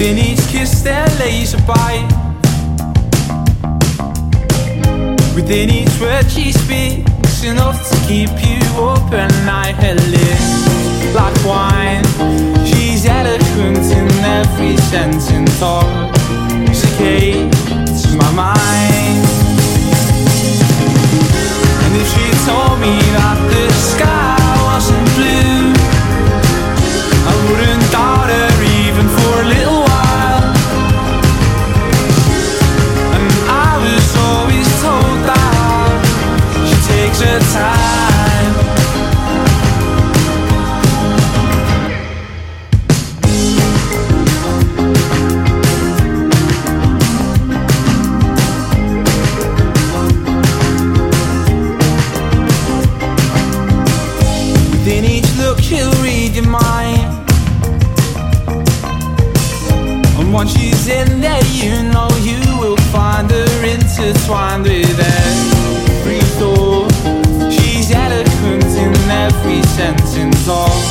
Within each kiss there lays a bite. Within each word she speaks, enough to keep you up at night. Her lips like wine, she's eloquent in every sentence. Intoxicates my mind. And if she told me that the sky wasn't blue, I wouldn't doubt her even for a little while. And I was always told that she takes her time. Within each look she'll read your mind. And once she's in there, you know you will find her intertwined with every thought. She's eloquent in every sentence.